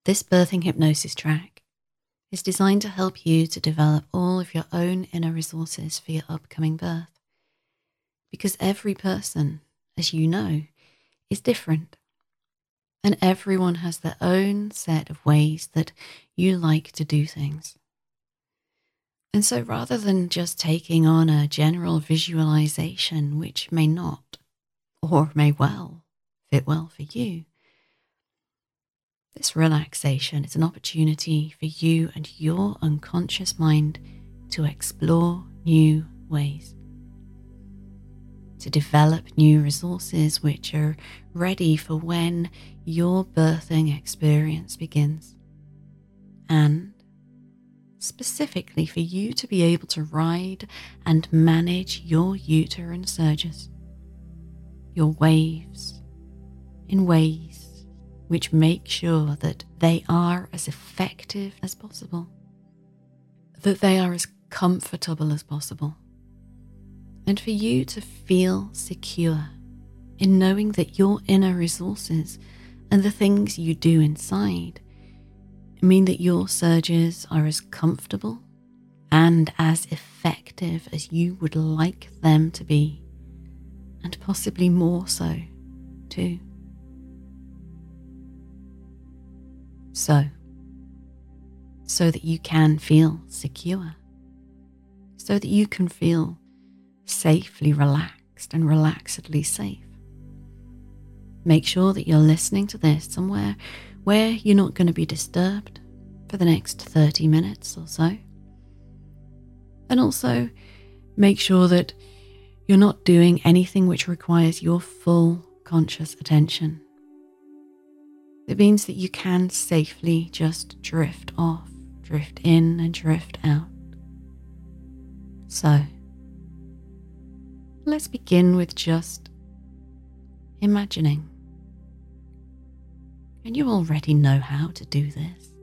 This birthing hypnosis track is designed to help you to develop all of your own inner resources for your upcoming birth. Because every person, as you know, is different. And everyone has their own set of ways that you like to do things. And so rather than just taking on a general visualization, which may not or may well fit well for you, this relaxation is an opportunity for you and your unconscious mind to explore new ways, to develop new resources which are ready for when your birthing experience begins, and specifically for you to be able to ride and manage your uterine surges, your waves, in ways which make sure that they are as effective as possible, that they are as comfortable as possible, and for you to feel secure in knowing that your inner resources and the things you do inside mean that your surges are as comfortable and as effective as you would like them to be, and possibly more so too. So that you can feel secure, so that you can feel safely relaxed and relaxedly safe. Make sure that you're listening to this somewhere where you're not going to be disturbed for the next 30 minutes or so. And also make sure that you're not doing anything which requires your full conscious attention. It means that you can safely just drift off, drift in and drift out. So, let's begin with just imagining. And you already know how to do this.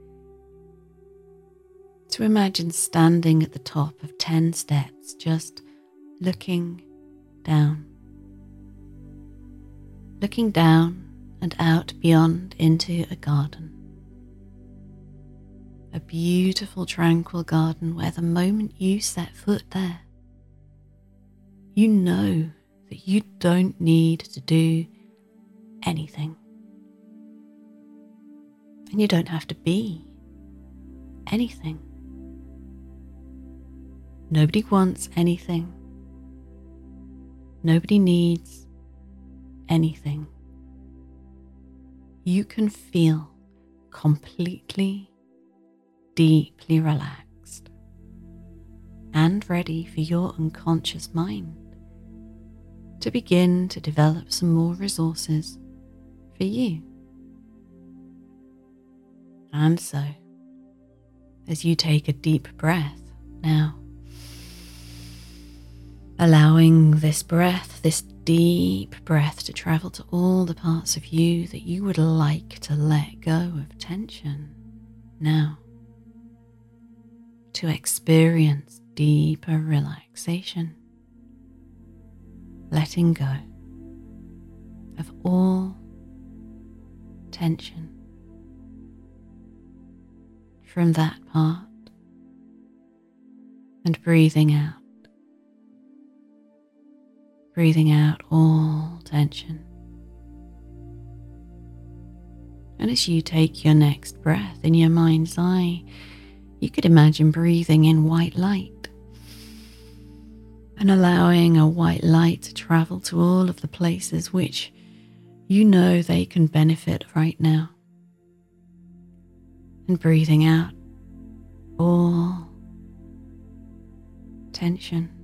To imagine standing at the top of 10 steps, just looking down. Looking down and out beyond into a garden. A beautiful, tranquil garden where the moment you set foot there, you know that you don't need to do anything. And you don't have to be anything. Nobody wants anything. Nobody needs anything. You can feel completely, deeply relaxed and ready for your unconscious mind to begin to develop some more resources for you. And so, as you take a deep breath now, allowing this breath, this deep breath, to travel to all the parts of you that you would like to let go of tension now, to experience deeper relaxation, letting go of all tension from that part and breathing out all tension. And as you take your next breath in your mind's eye, you could imagine breathing in white light and allowing a white light to travel to all of the places which you know they can benefit right now. And breathing out all tension.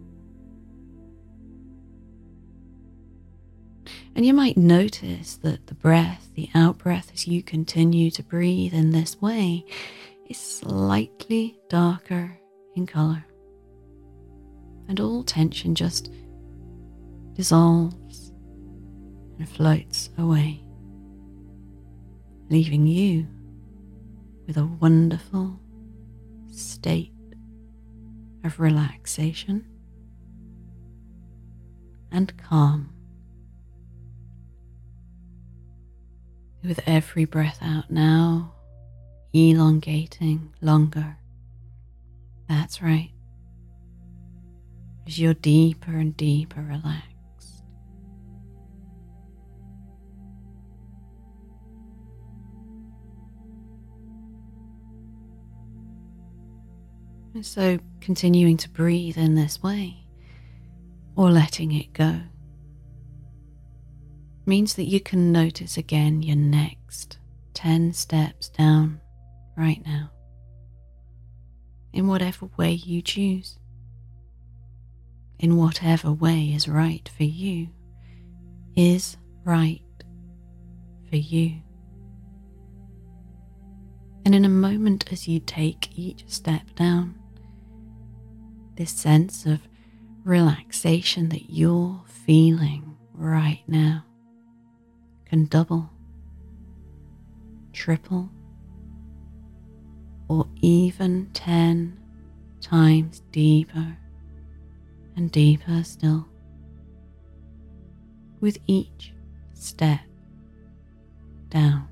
And you might notice that the breath, the out-breath, as you continue to breathe in this way, is slightly darker in color. And all tension just dissolves and floats away, leaving you with a wonderful state of relaxation and calm. With every breath out now, elongating longer. That's right. As you're deeper and deeper relaxed. And so continuing to breathe in this way, or letting it go, means that you can notice again your next 10 steps down right now, in whatever way you choose, in whatever way is right for you, is right for you. And in a moment as you take each step down, this sense of relaxation that you're feeling right now can double, triple, or even 10 times deeper and deeper still with each step down.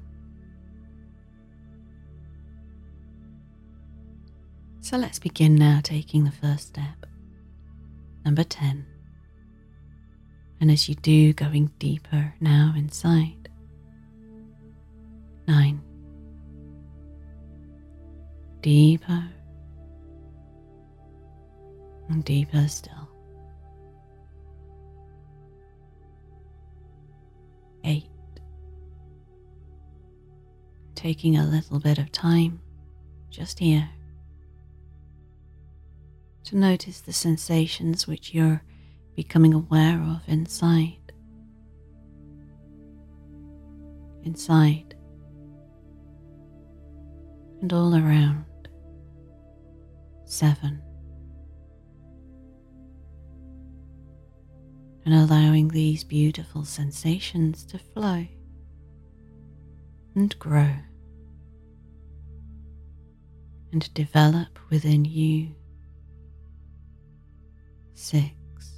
So let's begin now taking the first step, number 10. And as you do, going deeper now inside. 9. Deeper and deeper still. 8. Taking a little bit of time just here to notice the sensations which you're becoming aware of inside. And all around. 7. And allowing these beautiful sensations to flow and grow and develop within you. 6.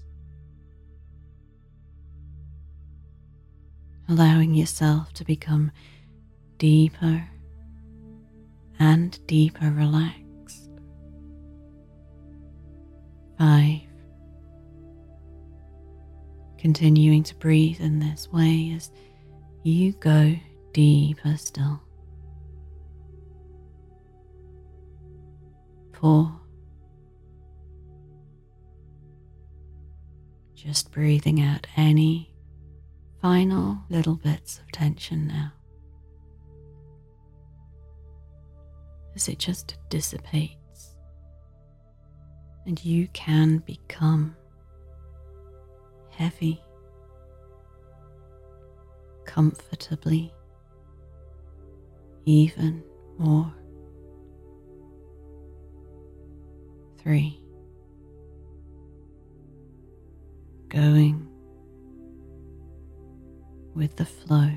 Allowing yourself to become deeper and deeper relaxed. 5. Continuing to breathe in this way as you go deeper still. 4. Just breathing out any final little bits of tension now, as it just dissipates and you can become heavy, comfortably, even more. 3. Going with the flow,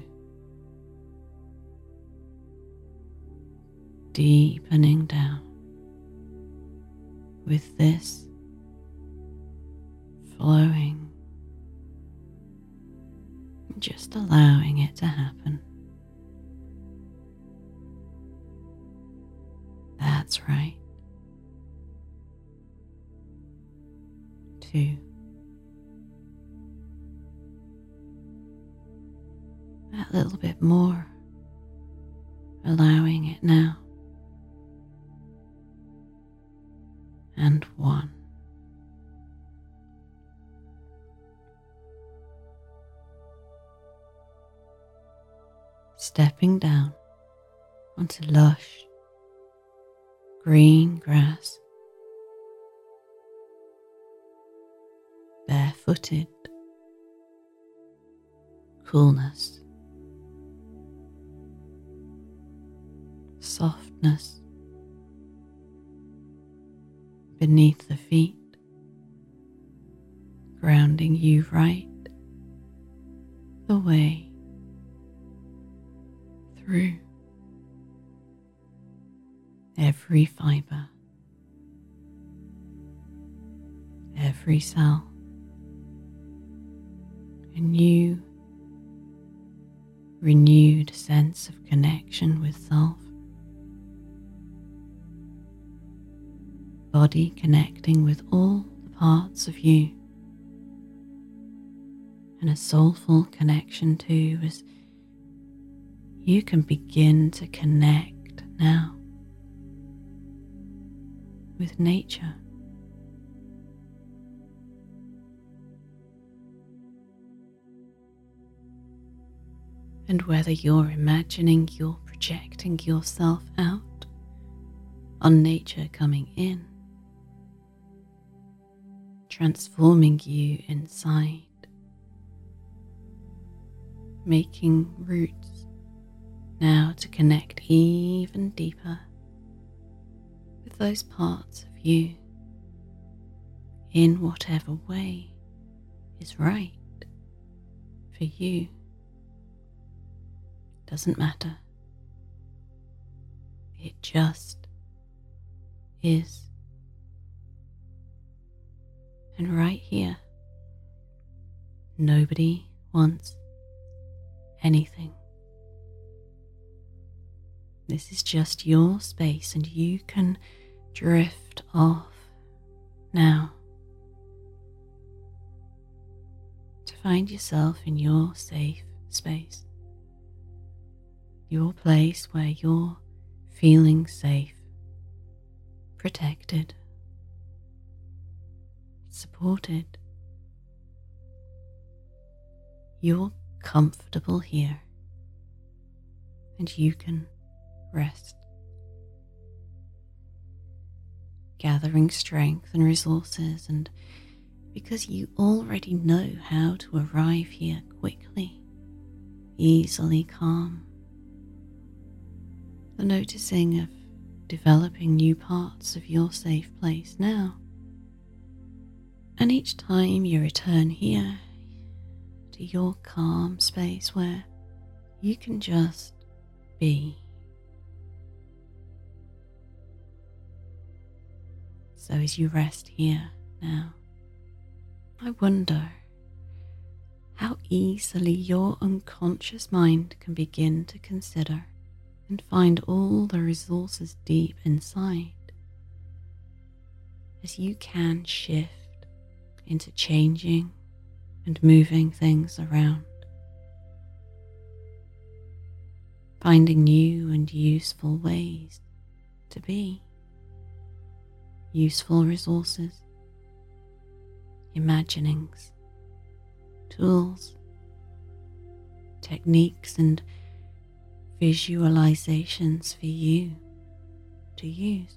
deepening down with this flowing, just allowing it to happen. That's right. 2. That little bit more, allowing it now. And 1. Stepping down onto lush green grass, barefooted, coolness, softness beneath the feet, grounding you right the way through every fiber, every cell, a new, renewed sense of connection with self body connecting with all the parts of you, and a soulful connection too, as you can begin to connect now with nature. And whether you're imagining you're projecting yourself out on nature coming in, transforming you inside, making roots now to connect even deeper with those parts of you in whatever way is right for you. Doesn't matter. It just is. And right here, nobody wants anything. This is just your space, and you can drift off now to find yourself in your safe space. Your place where you're feeling safe, protected, supported. You're comfortable here, and you can rest, gathering strength and resources, and because you already know how to arrive here quickly, easily calm. The noticing of developing new parts of your safe place now. And each time you return here to your calm space where you can just be. So as you rest here now, I wonder how easily your unconscious mind can begin to consider and find all the resources deep inside, as you can shift into changing and moving things around, finding new and useful ways to be, useful resources, imaginings, tools, techniques and visualizations for you to use.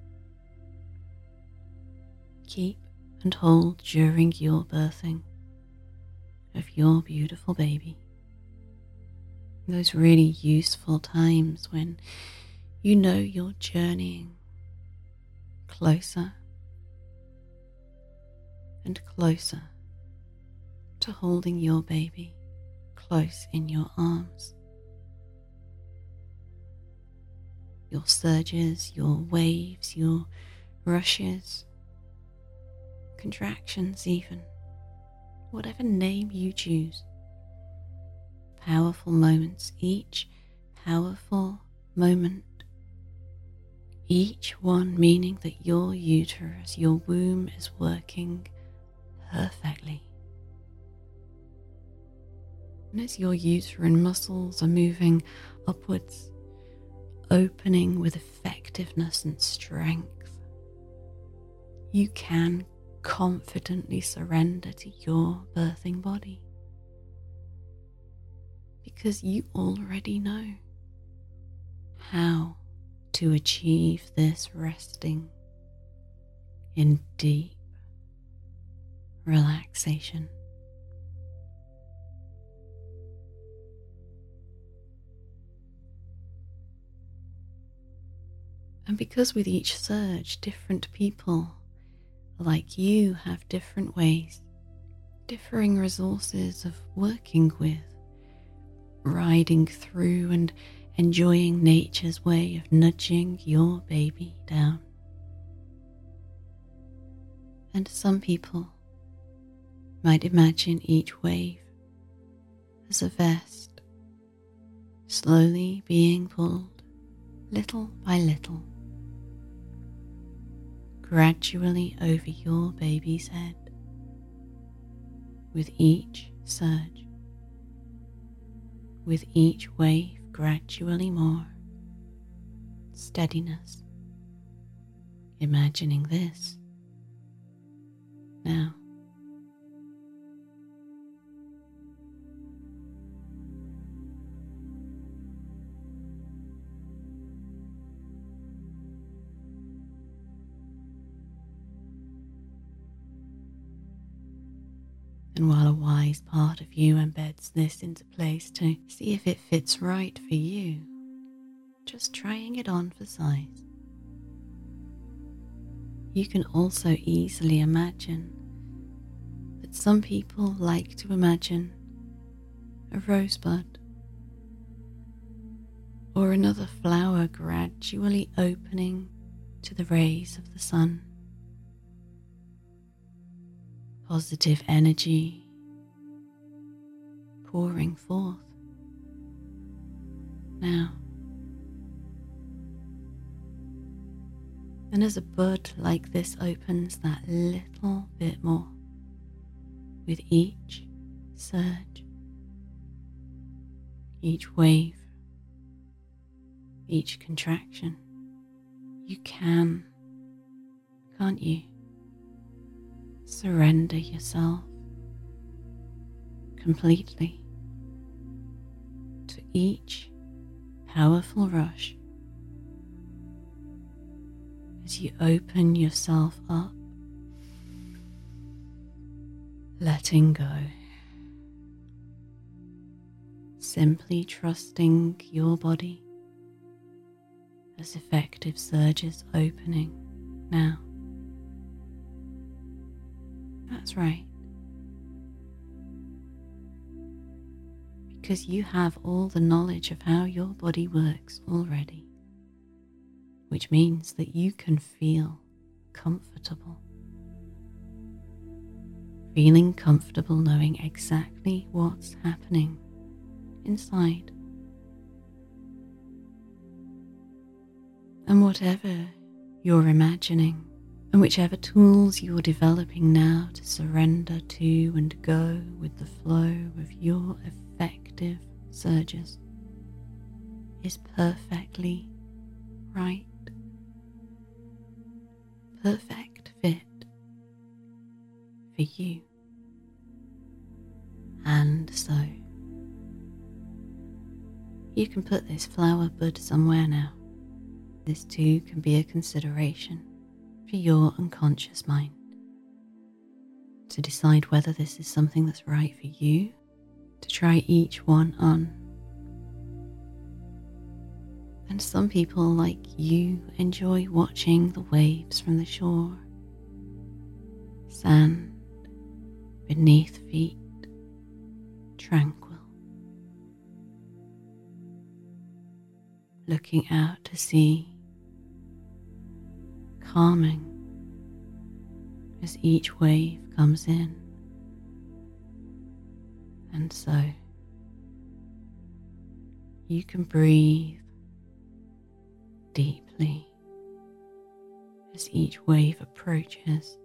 Keep and hold during your birthing of your beautiful baby. Those really useful times when you know you're journeying closer and closer to holding your baby close in your arms. Your surges, your waves, your rushes, contractions even, whatever name you choose. Powerful moments, each powerful moment, each one meaning that your uterus, your womb is working perfectly. And as your uterine muscles are moving upwards, opening with effectiveness and strength, you can confidently surrender to your birthing body, because you already know how to achieve this resting in deep relaxation. And because with each surge, different people like you have different ways, differing resources of working with, riding through and enjoying nature's way of nudging your baby down. And some people might imagine each wave as a vest, slowly being pulled little by little, gradually over your baby's head with each surge, with each wave gradually more steadiness. Imagining this now. And while a wise part of you embeds this into place to see if it fits right for you, just trying it on for size, you can also easily imagine that some people like to imagine a rosebud or another flower gradually opening to the rays of the sun. Positive energy pouring forth now. And as a bud like this opens that little bit more with each surge, each wave, each contraction, you can, can't you, surrender yourself completely to each powerful rush as you open yourself up, letting go, simply trusting your body as effective surges opening now. That's right. Because you have all the knowledge of how your body works already, which means that you can feel comfortable. Feeling comfortable knowing exactly what's happening inside. And whatever you're imagining, and whichever tools you're developing now to surrender to and go with the flow of your effective surges, is perfectly right. Perfect fit for you. And so, you can put this flower bud somewhere now. This too can be a consideration for your unconscious mind to decide whether this is something that's right for you, to try each one on. And some people, like you, enjoy watching the waves from the shore, sand beneath feet, tranquil, looking out to sea, calming as each wave comes in. And so you can breathe deeply as each wave approaches.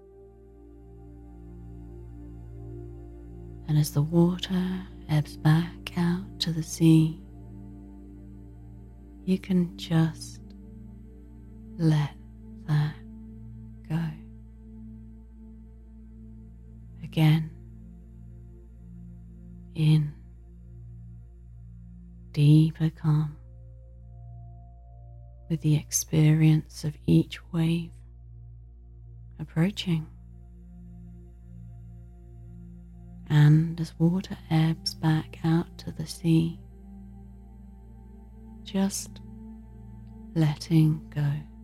And as the water ebbs back out to the sea, you can just let that go. Again, in deeper calm, with the experience of each wave approaching. And as water ebbs back out to the sea, just letting go.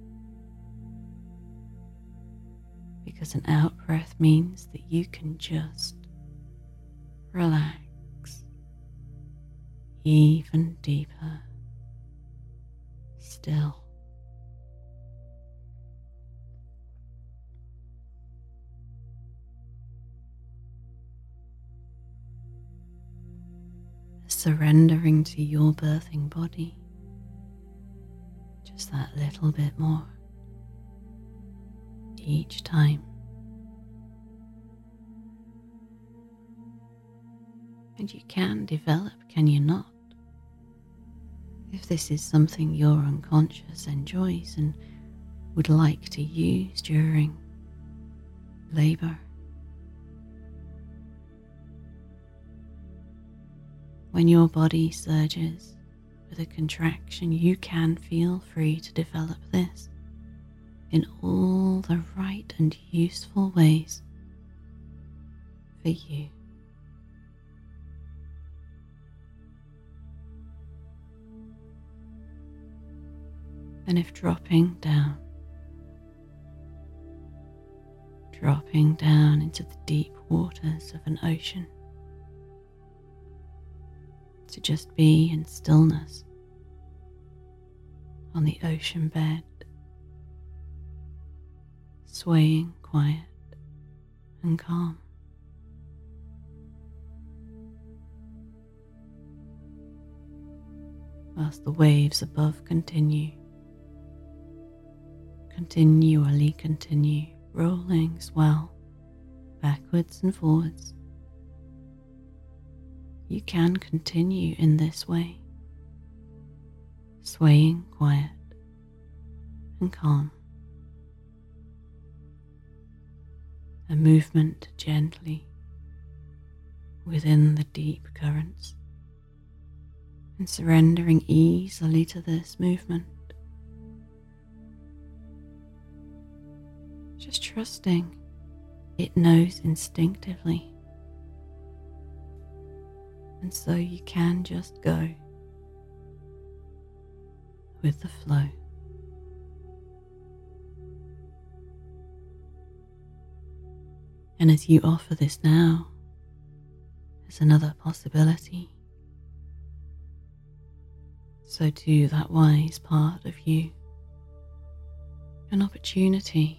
Because an out breath means that you can just relax even deeper still. Surrendering to your birthing body, just that little bit more. each time. And you can develop, can you not? If this is something your unconscious enjoys and would like to use during labor. When your body surges with a contraction, you can feel free to develop this in all the right and useful ways for you. And if dropping down into the deep waters of an ocean, to just be in stillness on the ocean bed, swaying quiet and calm. Whilst the waves above continually continue rolling, swell backwards and forwards. You can continue in this way, swaying quiet and calm. A movement gently within the deep currents and surrendering easily to this movement. Just trusting it knows instinctively. And so you can just go with the flow. And as you offer this now, as another possibility, so too that wise part of you, an opportunity,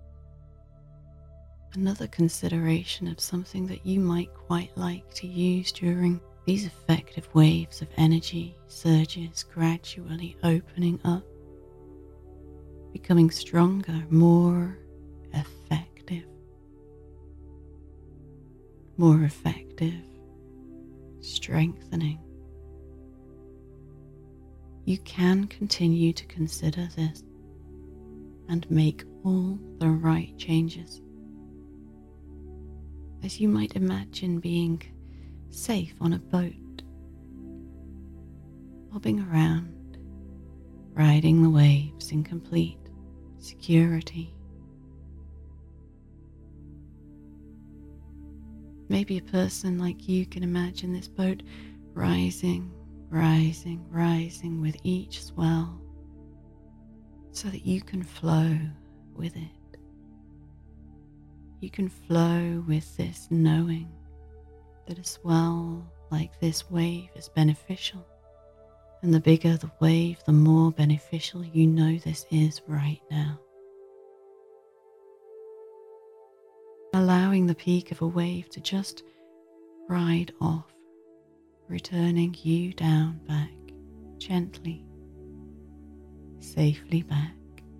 another consideration of something that you might quite like to use during these effective waves of energy surges, gradually opening up, becoming stronger, more effective, strengthening. You can continue to consider this and make all the right changes. As you might imagine being safe on a boat, bobbing around, riding the waves in complete security. Maybe a person like you can imagine this boat rising with each swell so that you can flow with it. You can flow with this knowing that a swell like this wave is beneficial, and the bigger the wave, the more beneficial you know this is right now. Allowing the peak of a wave to just ride off, returning you down back gently, safely back,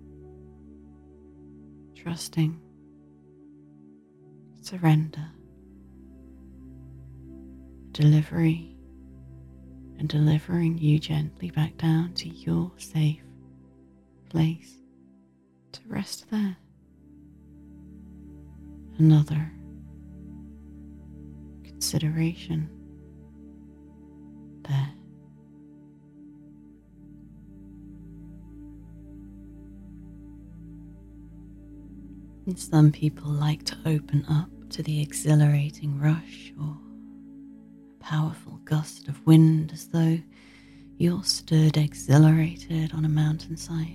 trusting, surrender, delivery, and delivering you gently back down to your safe place to rest there. Another consideration there. And some people like to open up to the exhilarating rush or a powerful gust of wind, as though you're stood exhilarated on a mountainside.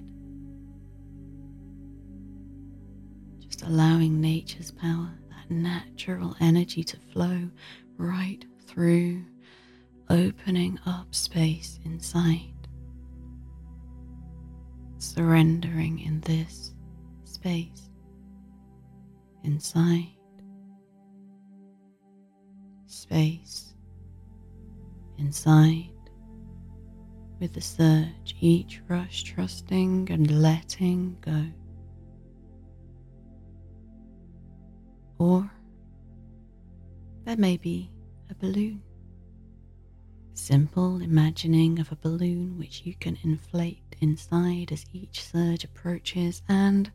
Just allowing nature's power, that natural energy to flow right through, opening up space inside. Surrendering in this space inside. Space inside. With the surge, each rush trusting and letting go. Or there may be a balloon. Simple imagining of a balloon which you can inflate inside as each surge approaches, and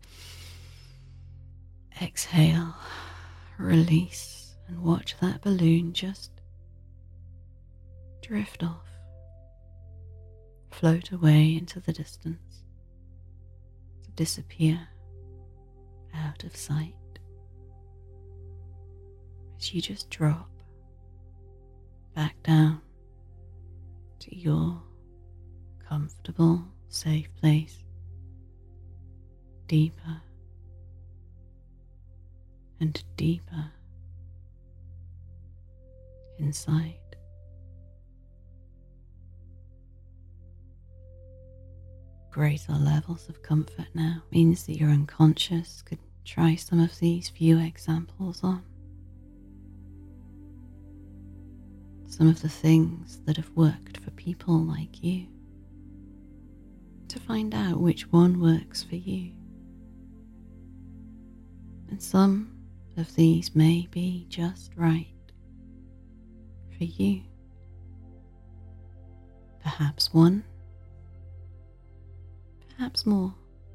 exhale, release, and watch that balloon just drift off, float away into the distance, disappear out of sight as you just drop back down to your comfortable, safe place, deeper and deeper inside. Greater levels of comfort now means that your unconscious could try some of these few examples on. Some of the things that have worked for people like you, to find out which one works for you. And some of these may be just right for you. Perhaps one, perhaps more.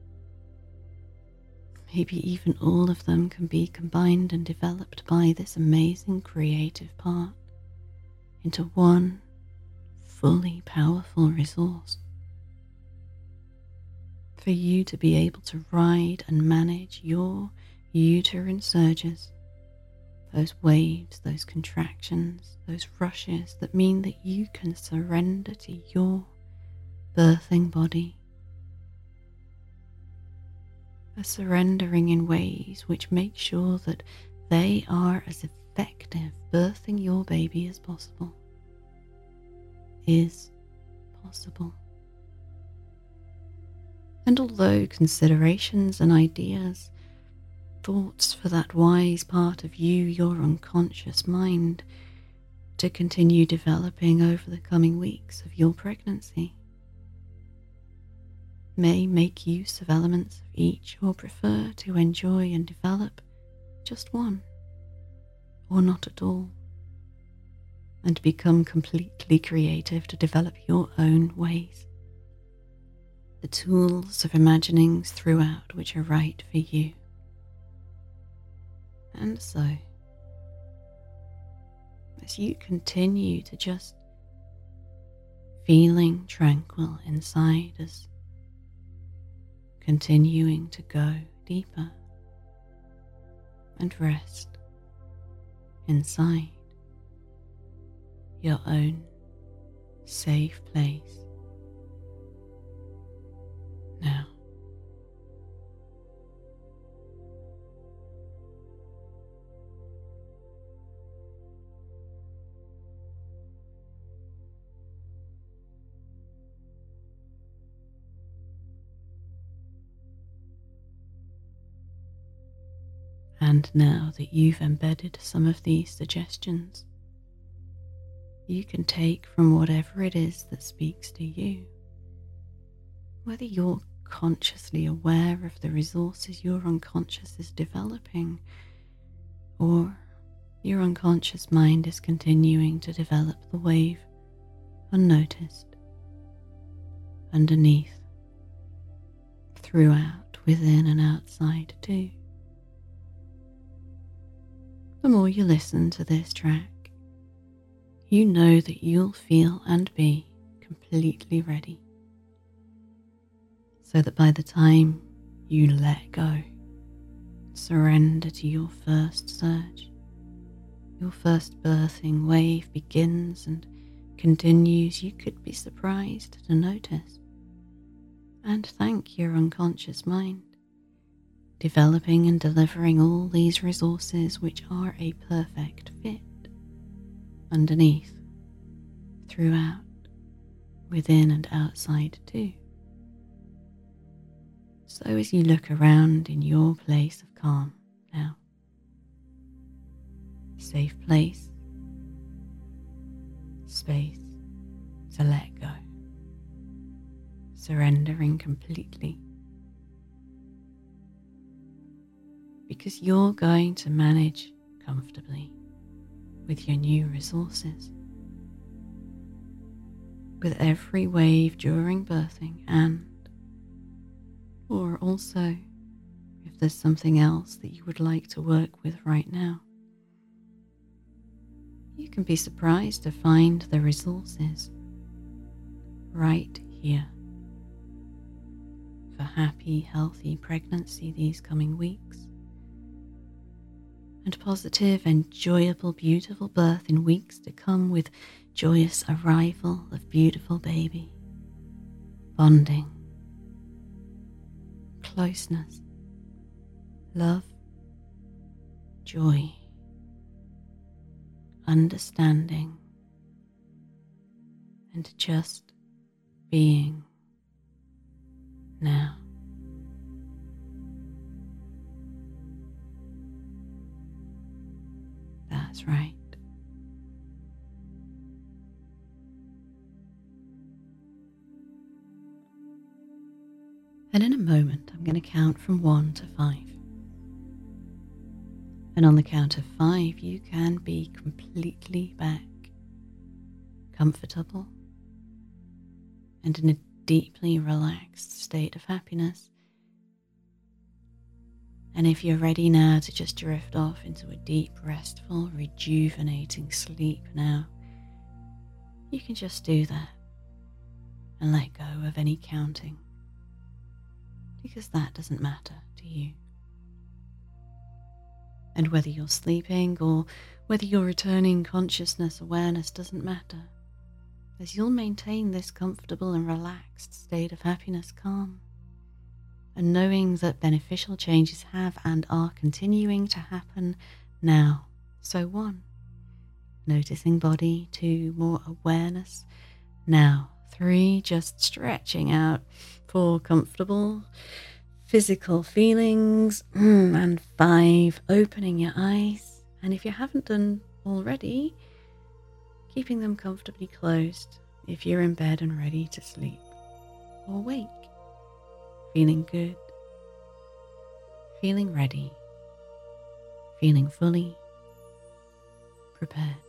Maybe even all of them can be combined and developed by this amazing creative part into one fully powerful resource for you to be able to ride and manage your uterine surges, those waves, those contractions, those rushes that mean that you can surrender to your birthing body. A surrendering in ways which make sure that they are as effective birthing your baby as possible, is possible. And although considerations and ideas, thoughts for that wise part of you, your unconscious mind, to continue developing over the coming weeks of your pregnancy, may make use of elements of each or prefer to enjoy and develop just one, or not at all, and become completely creative to develop your own ways, the tools of imaginings throughout which are right for you. And so, as you continue to just feeling tranquil inside, as continuing to go deeper and rest inside your own safe place. Now, and now that you've embedded some of these suggestions, you can take from whatever it is that speaks to you, whether you're consciously aware of the resources your unconscious is developing, or your unconscious mind is continuing to develop the wave unnoticed, underneath, throughout, within and outside too. The more you listen to this track, you know that you'll feel and be completely ready, so that by the time you let go, surrender to your first surge, your first birthing wave begins and continues, you could be surprised to notice and thank your unconscious mind, developing and delivering all these resources which are a perfect fit underneath, throughout, within and outside too. So as you look around in your place of calm now, safe place, space to let go, surrendering completely, because you're going to manage comfortably with your new resources. With every wave during birthing, and or also if there's something else that you would like to work with right now. You can be surprised to find the resources right here for happy, healthy pregnancy these coming weeks, and positive, enjoyable, beautiful birth in weeks to come, with joyous arrival of beautiful baby, bonding, closeness, love, joy, understanding, and just being now. That's right. And in a moment, I'm going to count from 1 to 5. And on the count of 5, you can be completely back, comfortable, and in a deeply relaxed state of happiness. And if you're ready now to just drift off into a deep, restful, rejuvenating sleep now, you can just do that and let go of any counting, because that doesn't matter to you. And whether you're sleeping or whether you're returning consciousness, awareness doesn't matter, as you'll maintain this comfortable and relaxed state of happiness, calm, and knowing that beneficial changes have and are continuing to happen now. So 1, noticing body. 2, more awareness now. 3, just stretching out. 4, comfortable physical feelings. And 5, opening your eyes. And if you haven't done already, keeping them comfortably closed if you're in bed and ready to sleep or wake, feeling good, feeling ready, feeling fully prepared.